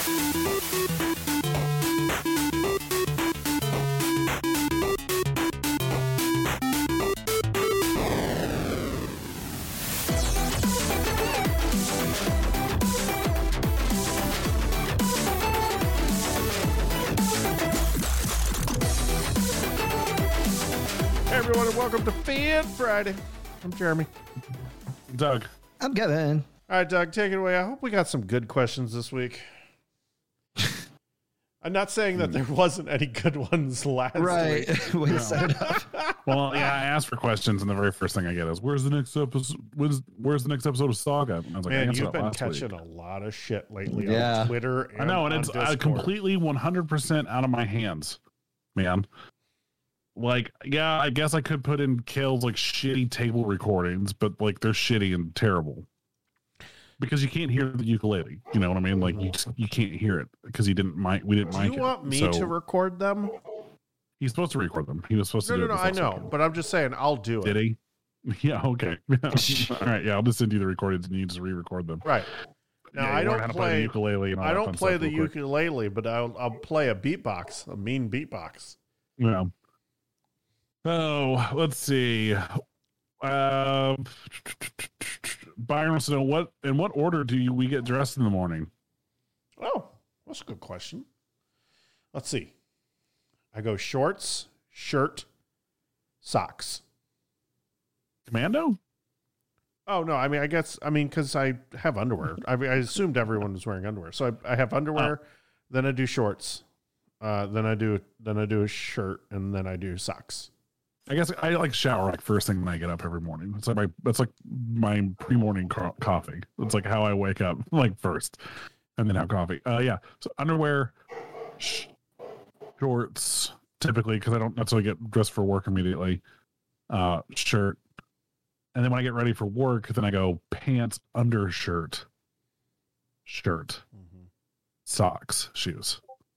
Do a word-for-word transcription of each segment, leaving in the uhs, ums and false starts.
Everyone, and welcome to Fan Friday. I'm Jeremy. Doug. I'm Kevin. All right, Doug, take it away. I hope we got some good questions this week. I'm not saying that there wasn't any good ones last right. week. Way to set it up. Well, yeah, I asked for questions, and the very first thing I get is, "Where's the next episode? Where's, where's the next episode of Saga?" And I was like, Man, I answered you've that been last catching week. a lot of shit lately Yeah. on Twitter. And I know, and on it's uh, Discord. completely one hundred percent out of my hands, man. Like, yeah, I guess I could put in Kale's like shitty table recordings, but like they're shitty and terrible because you can't hear the ukulele. You know what I mean? Like you just, you can't hear it because he didn't mic. We didn't Do mic you it. want me So to record them? he's supposed to record them. He was supposed No, to. no, do no. it I this know, weekend. but I'm just saying I'll do it. Did he? Yeah. Okay. All right. Yeah. I'll just send you the recordings and you just re-record them. Right. Now, Yeah, I you learn don't how to play, play the ukulele and all I that don't fun play stuff the real quick. ukulele, but I'll, I'll play a beatbox, a mean beatbox. Yeah. Oh, let's see. Uh, Byron wants to know what in what order do you, we get dressed in the morning? Oh, that's a good question. Let's see. I go shorts, shirt, socks. Commando? Oh, no. I mean, I guess, I mean, because I have underwear. I mean, I assumed everyone was wearing underwear. So I, I have underwear, Oh. then I do shorts, uh, then I do, then I do a shirt, and then I do socks. I guess I like shower like first thing when I get up every morning. It's like my that's like my pre-morning co- coffee. It's like how I wake up like first, and then have coffee. Uh, yeah. So underwear, sh- shorts typically because I don't necessarily get dressed for work immediately. Uh, shirt, and then when I get ready for work, then I go pants, undershirt, shirt, Mm-hmm. socks, shoes.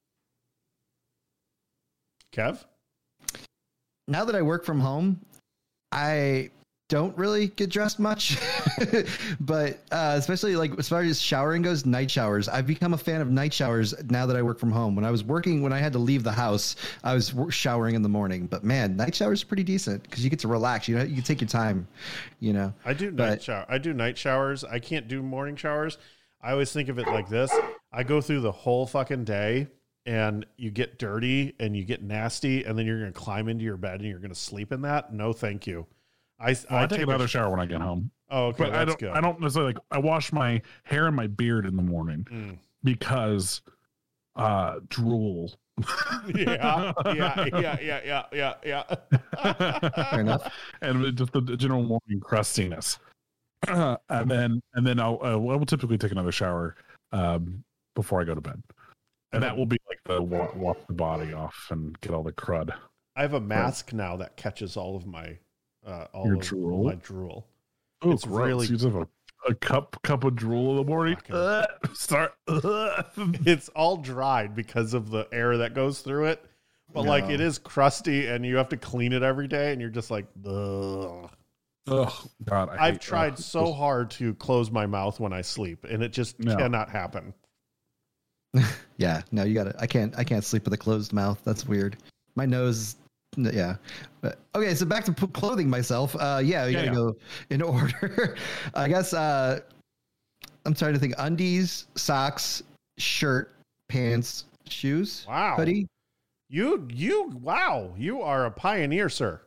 Kev? Now that I work from home, I don't really get dressed much, but uh, especially like as far as showering goes, night showers. I've become a fan of night showers now that I work from home. When I was working, when I had to leave the house, I was w- showering in the morning. But man, night showers are pretty decent because you get to relax. You know, you can take your time. You know, I do night But- shower. I do night showers. I can't do morning showers. I always think of it like this. I go through the whole fucking day and you get dirty and you get nasty and then you're going to climb into your bed and you're going to sleep in that. No, thank you. I, Well, I, I take, take another a, shower when I get home. Oh, okay. But That's I don't. good. I don't necessarily like. I wash my hair and my beard in the morning Mm. because uh, drool. yeah, yeah, yeah, yeah, yeah, yeah, yeah. fair enough. And just the general morning crustiness. and then and then I'll uh, I will typically take another shower um, before I go to bed, and that will be like the wa- wash the body off and get all the crud. I have a mask now that catches all of my uh, all Your of drool? my drool. Oh, It's gross. really- You just have a, a cup cup of drool in the morning. Fucking- Uh, start. Uh. It's all dried because of the air that goes through it. But like No. it is crusty and you have to clean it every day and you're just like, ugh. Oh God! I I've hate- tried ugh. so hard to close my mouth when I sleep and it just No. cannot happen. Yeah, no, you got to I can't. I can't sleep with a closed mouth. That's weird. My nose. n- Yeah. But, okay, so back to p- clothing myself. Uh, yeah, you Yeah, gotta yeah. go in order. I guess. Uh, I'm trying to think. Undies, socks, shirt, pants, shoes, Wow. hoodie. You, you, wow. You are a pioneer, sir.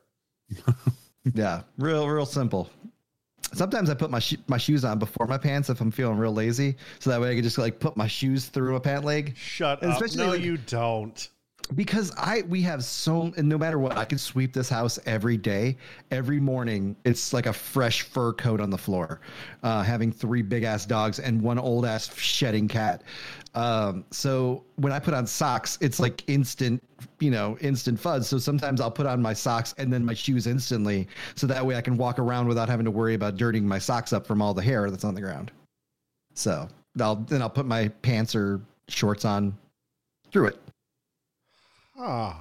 Yeah, real, real simple. Sometimes I put my sh- my shoes on before my pants if I'm feeling real lazy, so that way I can just like put my shoes through a pant leg. Shut And up. especially, No, like- you don't. Because I we have so and no matter what, I can sweep this house every day. Every morning, it's like a fresh fur coat on the floor. Uh, having three big ass dogs and one old ass shedding cat. Um, so when I put on socks, it's like instant, you know, instant fuzz. So sometimes I'll put on my socks and then my shoes instantly, so that way I can walk around without having to worry about dirtying my socks up from all the hair that's on the ground. So I'll then I'll put my pants or shorts on through it. Ah.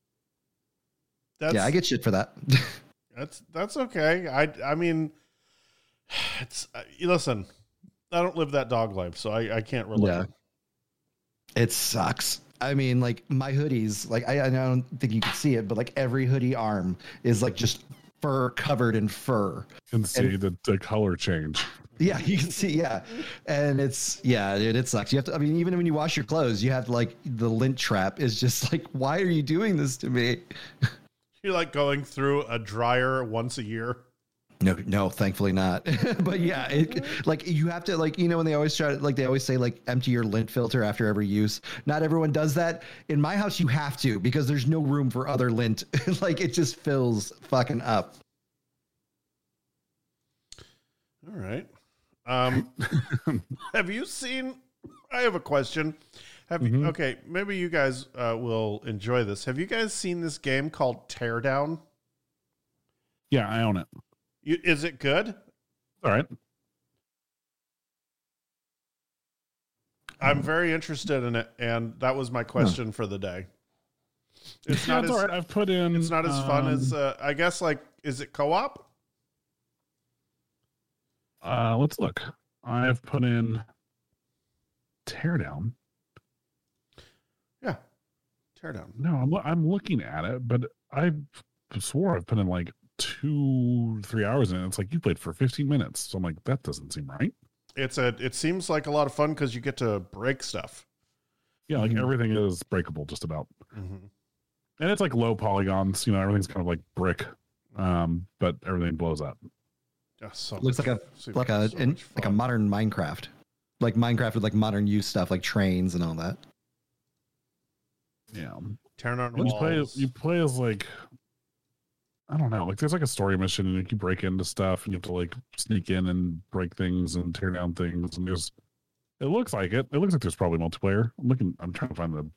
That's, Yeah, I get shit for that. That's that's okay. I I mean, it's uh, listen. I don't live that dog life, so I, I can't relate. Yeah. It sucks. I mean, like my hoodies, like I, I don't think you can see it, but like every hoodie arm is like just fur covered in fur. You can see And- the, the color change. Yeah, you can see. Yeah, and it's yeah, dude, it sucks. You have to. I mean, even when you wash your clothes, you have to, like the lint trap is just like, why are you doing this to me? You're like going through a dryer once a year. No, no, thankfully not. But yeah, it, like you have to, like, you know, when they always try to, like, they always say, like, empty your lint filter after every use. Not everyone does that. In my house, you have to, because there's no room for other lint. Like, it just fills fucking up. All right. Um, have you seen? I have a question. Have you? Mhm. Okay, maybe you guys uh, will enjoy this. Have you guys seen this game called Teardown? Yeah, I own it. You, is it good? All right. I'm very interested in it, and that was my question for the day. It's Yeah, not it's as all right. I've put in. it's not as fun um, as uh, I guess. Like, is it co-op? Uh, let's look. I've put in Teardown. Yeah, Teardown. No, I'm lo- I'm looking at it, but I swore I've put in like two, three hours in it. It's like you played for fifteen minutes. So I'm like, that doesn't seem right. It's a. It seems like a lot of fun because you get to break stuff. Yeah, like Mhm. everything is breakable just about. Mm-hmm. And it's like low polygons, you know, everything's kind of like brick. Um, but everything blows up. Yeah, so Looks much- like a seems like a so in, much like a fun. modern Minecraft, like Minecraft with like modern use stuff, like trains and all that. Yeah. Tearing on You play walls. you play as like I don't know, like there's like a story mission and you break into stuff and you have to like sneak in and break things and tear down things and there's it looks like it. It looks like there's probably multiplayer. I'm looking I'm trying to find the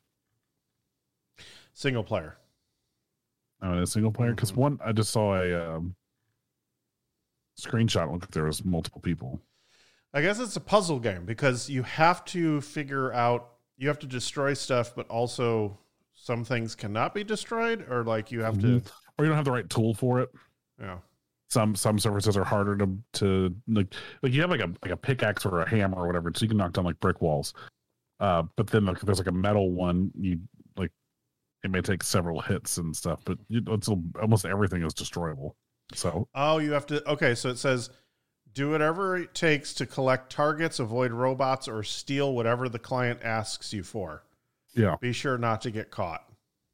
Single player. uh, a single player because Mhm. one I just saw a um, screenshot. It looked like there was multiple people. I guess it's a puzzle game because you have to figure out, you have to destroy stuff, but also some things cannot be destroyed, or like you have to, Or you don't have the right tool for it. you know, Some some surfaces are harder to to like like you have like a like a pickaxe or a hammer or whatever, so you can knock down like brick walls. Uh, but then like, there's like a metal one. You like it may take several hits and stuff, but you, it's almost everything is destroyable. So oh, you have to, okay, so it says, do whatever it takes to collect targets, avoid robots, or steal whatever the client asks you for. yeah, Be sure not to get caught.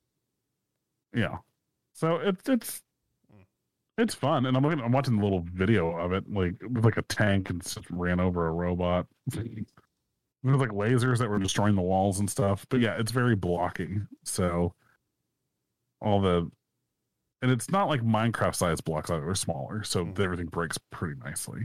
yeah. So it's it's it's fun, and I'm looking, I'm watching a little video of it, like with like a tank and just ran over a robot. There's like lasers that were destroying the walls and stuff. But yeah, it's very blocky. So all the and it's not like Minecraft sized blocks either. They're smaller, so Mhm. everything breaks pretty nicely.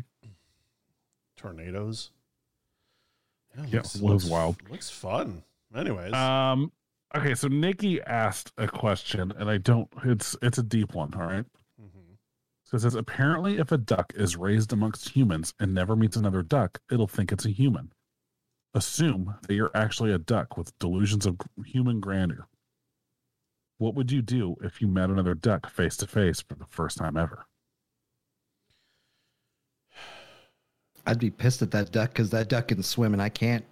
Tornadoes. Yeah, Yeah, it was wild. Looks fun. Anyways. Um okay, so Nikki asked a question, and I don't it's it's a deep one, all right. Mhm. So it says apparently if a duck is raised amongst humans and never meets another duck, it'll think it's a human. Assume that you're actually a duck with delusions of human grandeur. What would you do if you met another duck face to face for the first time ever? I'd be pissed at that duck because that duck can swim and I can't.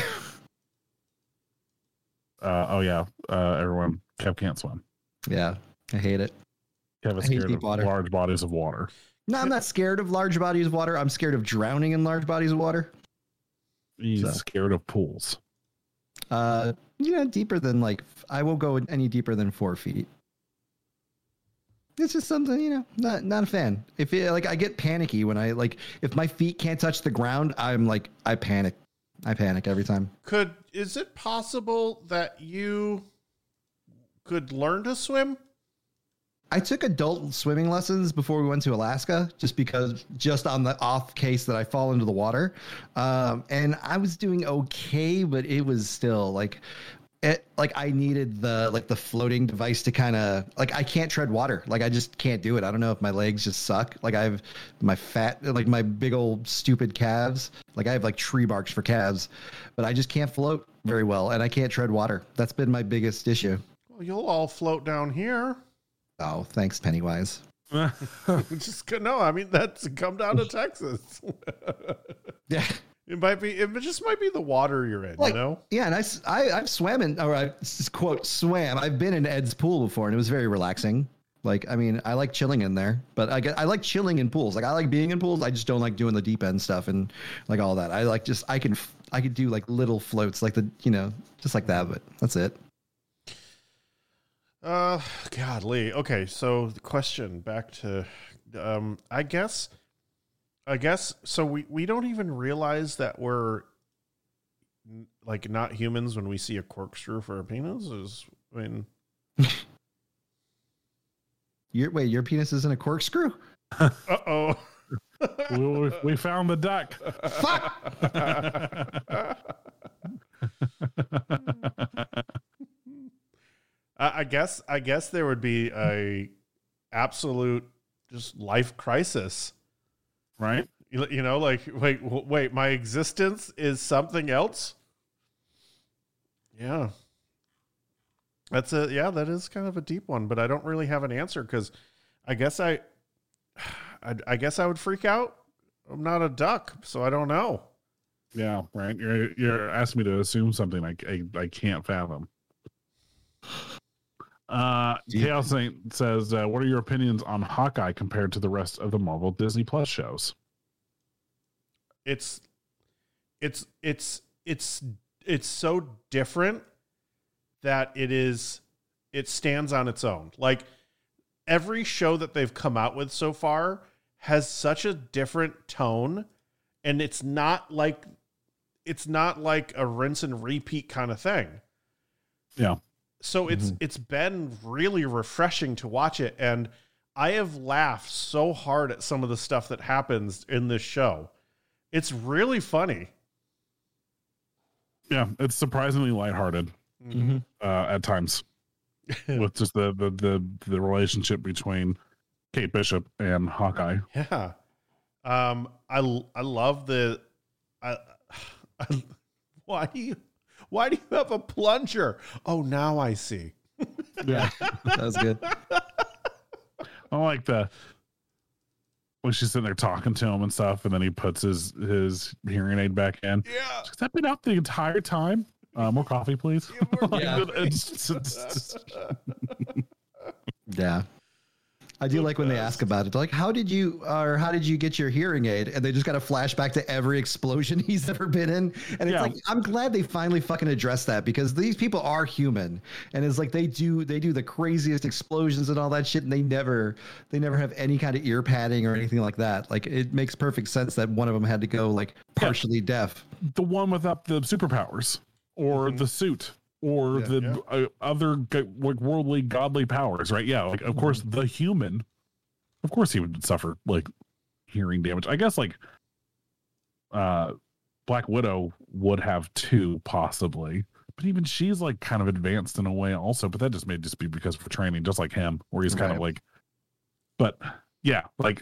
Uh, oh yeah, uh, everyone, Kev can't swim. Yeah, I hate it. Kev is I hate scared deep of water. large bodies of water. No, I'm not scared of large bodies of water. I'm scared of drowning in large bodies of water. He's So. scared of pools. Uh, you know, deeper than like I won't go any deeper than four feet. It's just something, you know, not not a fan. If it, like I get panicky when I like if my feet can't touch the ground, I'm like I panic. I panic every time. Could, is it possible that you could learn to swim? I took adult swimming lessons before we went to Alaska, just because, just on the off case that I fall into the water, um, and I was doing okay, but it was still like, it like I needed the like the floating device to kind of like I can't tread water, like I just can't do it. I don't know if my legs just suck. Like I have my fat, like my big old stupid calves. Like I have like tree barks for calves, but I just can't float very well, and I can't tread water. That's been my biggest issue. Well, you'll all float down here. Oh, thanks, Pennywise. Just no, I mean that's come down to Texas. Yeah. It might be. It just might be the water you're in. Like, you know. Yeah, and I, s- I I've swam in, or I s- quote swam. I've been in Ed's pool before, and it was very relaxing. Like, I mean, I like chilling in there, but I get I like chilling in pools. Like, I like being in pools. I just don't like doing the deep end stuff and like all that. I like just I can f- I could do like little floats, like the you know just like that. But that's it. Uh, godly. Okay, so the question back to, um, I guess, I guess. So we we don't even realize that we're n- like not humans when we see a corkscrew for a penis. Is I mean, Your wait, your penis isn't a corkscrew? uh oh. we, we, we found the duck. Fuck! I I guess I guess there would be a absolute just life crisis, Right? you, you know, like wait w- wait, my existence is something else. Yeah, that's a yeah, that is kind of a deep one, but I don't really have an answer because I guess I, I I guess I would freak out. I'm not a duck, so I don't know. Yeah, right. You're you're asking me to assume something I I, I can't fathom. Uh, Chaos Saint says, uh, "What are your opinions on Hawkeye compared to the rest of the Marvel Disney Plus shows?" It's it's it's it's it's so different that it is it stands on its own. Like every show that they've come out with so far has such a different tone, and it's not like it's not like a rinse and repeat kind of thing. Yeah. So it's Mhm. it's been really refreshing to watch it, and I have laughed so hard at some of the stuff that happens in this show. It's really funny. Yeah, it's surprisingly lighthearted Mhm. uh, at times with just the, the the the relationship between Kate Bishop and Hawkeye. Yeah. Um, I I love the I, I why do you why do you have a plunger? Oh, now I see. Yeah, That was good. I like the when she's sitting there talking to him and stuff, and then he puts his his hearing aid back in. Yeah. Has that been out the entire time? Uh, more coffee, please. Like, Yeah. it's- it's- it's- Yeah. I do The like when they best. ask about it. They're like, how did you or how did you get your hearing aid? And they just got a flashback to every explosion he's ever been in. And it's Yeah. like, I'm glad they finally fucking addressed that because these people are human. And it's like they do they do the craziest explosions and all that shit, and they never they never have any kind of ear padding or anything like that. Like it makes perfect sense that one of them had to go like partially deaf. the one without the superpowers or Mhm. the suit or Yeah, the yeah. Uh, other go- like worldly godly powers, right? Yeah, like of course the human, of course he would suffer like hearing damage. I guess like uh Black Widow would have two possibly, but even she's like kind of advanced in a way also, but that just may just be because of training, just like him, where he's kind of Right. like, but yeah, like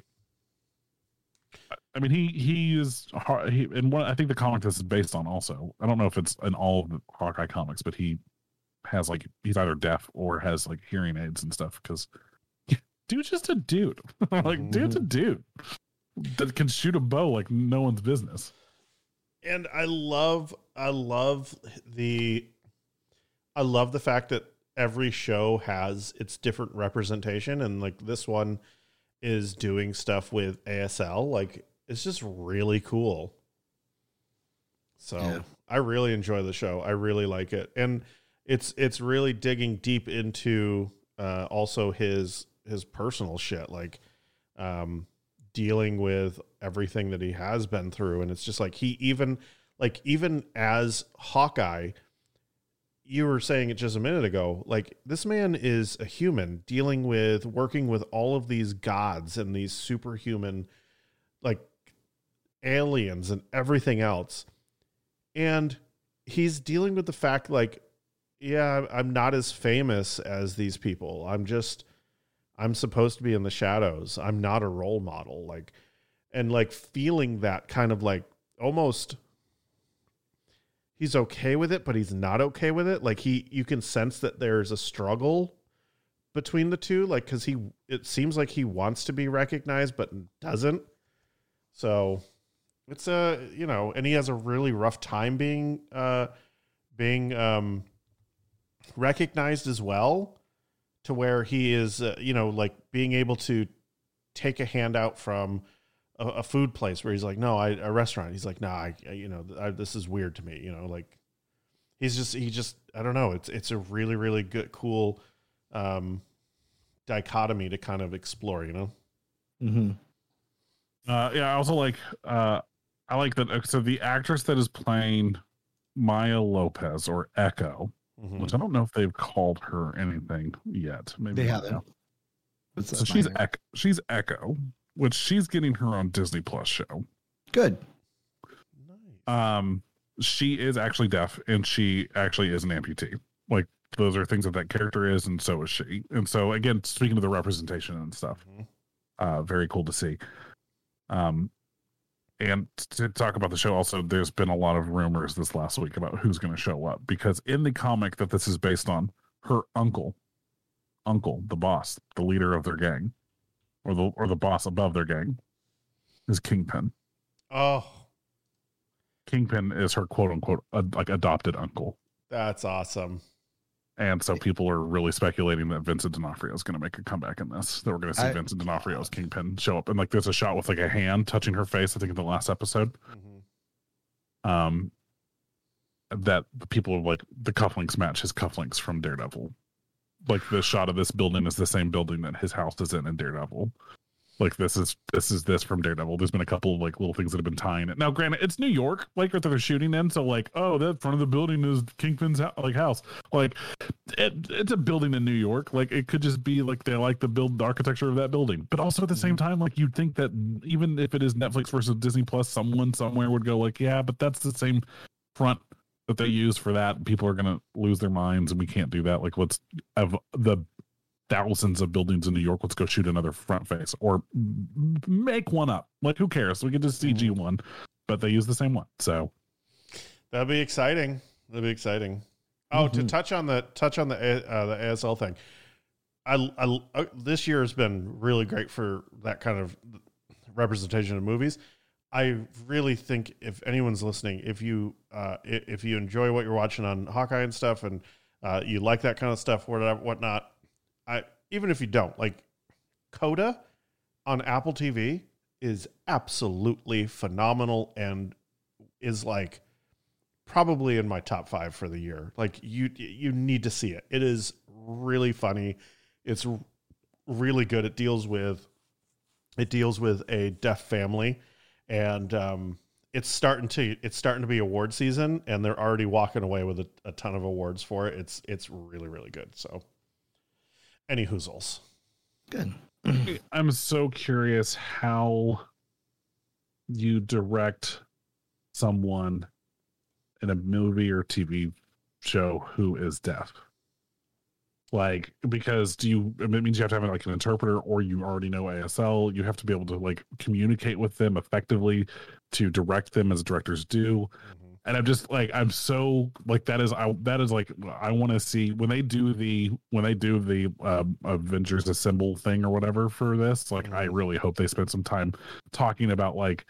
I mean, he he is hard, he, and what I think the comic this is based on also. I don't know if it's in all of the Hawkeye comics, but he has like he's either deaf or has like hearing aids and stuff because dude's just a dude. Like dude's a dude that can shoot a bow like no one's business. And I love I love the I love the fact that every show has its different representation, and like this one is doing stuff with A S L. Like it's just really cool. So Yeah. I really enjoy the show. I really like it. And it's it's really digging deep into uh also his his personal shit, like um dealing with everything that he has been through. And it's just like he even like even as Hawkeye, you were saying it just a minute ago, like this man is a human dealing with working with all of these gods and these superhuman like aliens and everything else. And he's dealing with the fact like, yeah, I'm not as famous as these people. I'm just, I'm supposed to be in the shadows. I'm not a role model. Like, and like feeling that kind of like almost he's okay with it, but he's not okay with it. Like he, you can sense that there's a struggle between the two. Like, cause he, it seems like he wants to be recognized, but doesn't. So It's a, you know, and he has a really rough time being, uh, being, um, recognized as well, to where he is, uh, you know, like being able to take a handout from a, a food place where he's like, no, I, a restaurant. He's like, no, I, I you know, I, this is weird to me, you know, like he's just, he just, I don't know. It's, it's a really, really good, cool, um, dichotomy to kind of explore, you know? Mm-hmm. Uh, yeah, I also like, uh, I like that. So the actress that is playing Maya Lopez, or Echo, Mm-hmm. which I don't know if they've called her anything yet. Maybe They not haven't. now. It's So she's Echo, she's Echo, which she's getting her own Disney Plus show. good. Nice. Um, she is actually deaf, and she actually is an amputee. Like, those are things that that character is, and so is she. And so, again, speaking of the representation and stuff, Mhm. uh, very cool to see. Um, and to talk about the show, also, there's been a lot of rumors this last week about who's going to show up, because in the comic that this is based on, her uncle, uncle, the boss, the leader of their gang, or the or the boss above their gang, is Kingpin. Oh, Kingpin is her quote unquote ad, like adopted uncle. that's awesome. And so people are really speculating that Vincent D'Onofrio is going to make a comeback in this. That we're going to see I- Vincent D'Onofrio's Kingpin show up, and like there's a shot with like a hand touching her face. I think in the last episode, Mhm. um, that the people are like the cufflinks match his cufflinks from Daredevil. Like the shot of this building is the same building that his house is in in Daredevil. Like this is this is this from Daredevil. There's been a couple of like little things that have been tying it. Now, granted, it's New York, like that they're shooting in, so like, oh, that front of the building is Kingpin's ho- like house. Like, it, it's a building in New York. Like, it could just be like they like the build the architecture of that building. But also at the same time, like you'd think that even if it is Netflix versus Disney Plus, someone somewhere would go like, yeah, but that's the same front that they use for that. People are gonna lose their minds, and we can't do that. Like, let's have the thousands of buildings in New York. Let's go shoot another front face or make one up. Like, who cares? We can just C G one, but they use the same one. So That'd be exciting. That'd be exciting. Oh, to Mhm. touch on the touch on the uh, the A S L thing, I, I uh, this year has been really great for that kind of representation of movies. I really think if anyone's listening, if you uh, i- if you enjoy what you're watching on Hawkeye and stuff, and uh, you like that kind of stuff, whatever, whatnot, I even if you don't, like Coda on Apple T V is absolutely phenomenal and is like probably in my top five for the year. Like you, you need to see it. It is really funny. It's really good. It deals with, it deals with a deaf family, and um, it's starting to, it's starting to be award season, and they're already walking away with a, a ton of awards for it. It's, it's really, really good. So any hoozles. Good. I'm so curious how you direct someone in a movie or T V show who is deaf. Like, because do you, I mean, it means you have to have like an interpreter, or you already know A S L. You have to be able to like communicate with them effectively to direct them as directors do. Mm-hmm. And I'm just like, I'm so like, that is, I, that is like, I want to see when they do the, when they do the uh, Avengers Assemble thing or whatever for this, like, I really hope they spend some time talking about like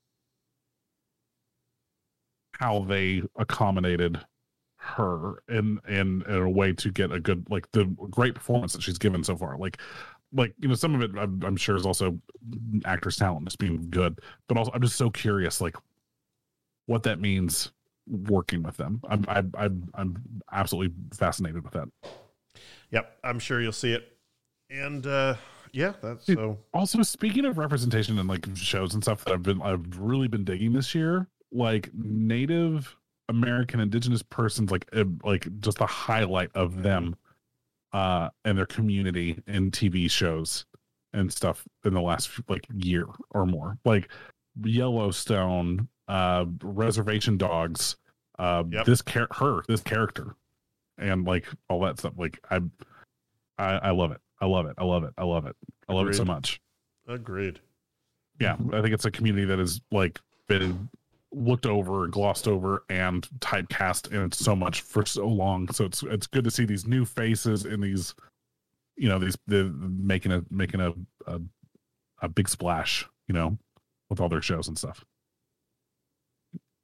how they accommodated her in, in, in a way to get a good, like the great performance that she's given so far. Like, like, you know, some of it I'm, I'm sure is also actors' talent just being good, but also I'm just so curious, like, what that means working with them. I'm I'm I'm, I'm absolutely fascinated with that. Yep, I'm sure you'll see it. And uh, yeah, that's so. Also, speaking of representation and like shows and stuff that I've been I've really been digging this year, like Native American Indigenous persons, like uh, like just the highlight of them uh and their community in T V shows and stuff in the last like year or more. Like Yellowstone, uh Reservation Dogs, uh Yep. this char- her this character, and like all that stuff. Like I, I I love it. I love it. I love it. I love it. I love it so Agreed. much. Agreed. Yeah, I think it's a community that has like been looked over, glossed over, and typecast in it so much for so long. So it's it's good to see these new faces and these, you know, these the making a making a, a a big splash, you know, with all their shows and stuff.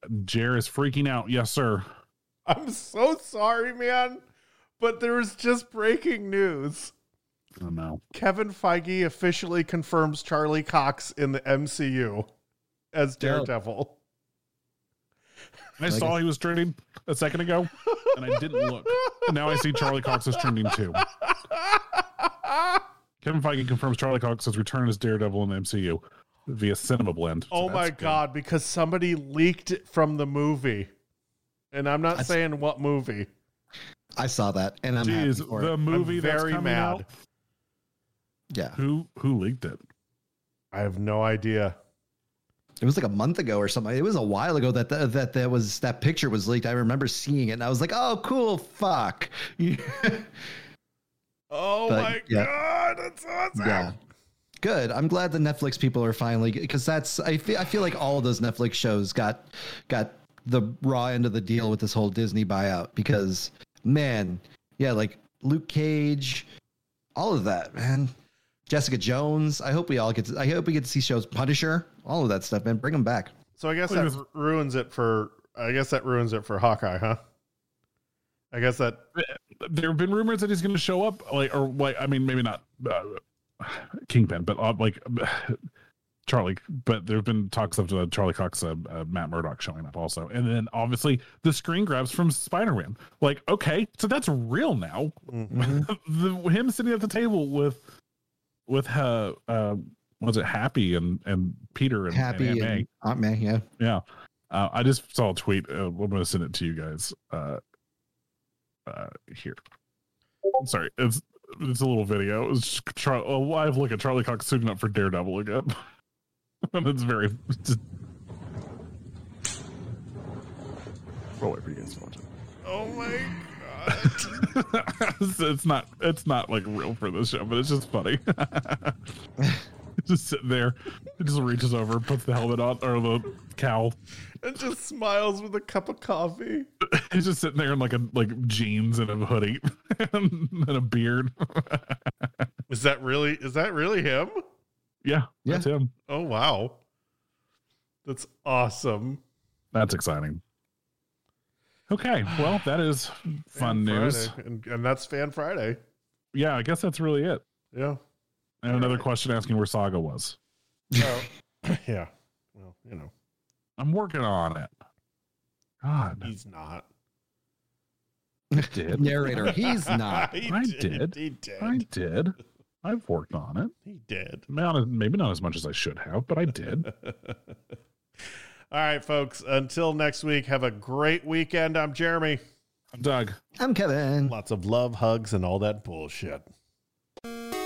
Jer is freaking out. Yes, sir. I'm so sorry, man, but there was just breaking news. Oh, no. Kevin Feige officially confirms Charlie Cox in the M C U as Daredevil. I saw he was trending a second ago, and I didn't look. And now I see Charlie Cox is trending too. Kevin Feige confirms Charlie Cox's return as Daredevil in the M C U via Cinema Blend. Oh So my that's God, because somebody leaked it from the movie. And I'm not That's- saying what movie. I saw that, and I'm good. happy Jeez, for the it. movie I'm that's very coming mad. out. Yeah, Who who leaked it? I have no idea. it was like a month ago or something. It was a while ago that the, that that was that picture was leaked. I remember seeing it, and I was like, "Oh, cool, fuck." Oh But, my yeah. God, that's awesome. Yeah. Good. I'm glad the Netflix people are finally, because that's I feel I feel like all of those Netflix shows got got the raw end of the deal with this whole Disney buyout. Because man, yeah, like Luke Cage, all of that, man. Jessica Jones. I hope we all get to, I hope we get to see shows. Punisher, all of that stuff, man. Bring them back. So I guess Well, that he was- ruins it for. I guess that ruins it for Hawkeye, huh? I guess that. There have been rumors that he's going to show up, like, or like, I mean, maybe not uh, Kingpin, but uh, like Charlie. But there have been talks of uh, Charlie Cox, uh, uh, Matt Murdock showing up also, and then obviously the screen grabs from Spider-Man. Like, okay, so that's real now. Mhm. the, him sitting at the table with with uh, uh was it Happy and and Peter and Happy and, Aunt May. and Aunt May, yeah. Yeah. Uh, I just saw a tweet. Uh, I'm going to send it to you guys. Uh, uh, here. Sorry, it's it's a little video. It's just Char- a live look at Charlie Cox suiting up for Daredevil again, and it's very. Just... I'll wait for you guys to watch it. Oh my God. it's, it's not. It's not like real for this show, but it's just funny. Just sitting there, he just reaches over, puts the helmet on or the cowl. And just smiles with a cup of coffee. He's just sitting there in like a like jeans and a hoodie and, and a beard. Is that really? Is that really him? Yeah, Yeah. that's him. Oh wow, that's awesome. That's exciting. Okay, well, that is fun Fan news. Friday. and, and that's Fan Friday. Yeah, I guess that's really it. Yeah. And another question asking where Saga was. Oh, yeah. Well, you know, I'm working on it. God, he's not. I did. Narrator, he's not. He I did. He did. I did. I've worked on it. He did. Not, maybe not as much as I should have, but I did. All right, folks. Until next week, have a great weekend. I'm Jeremy. I'm Doug. I'm Kevin. Lots of love, hugs, and all that bullshit.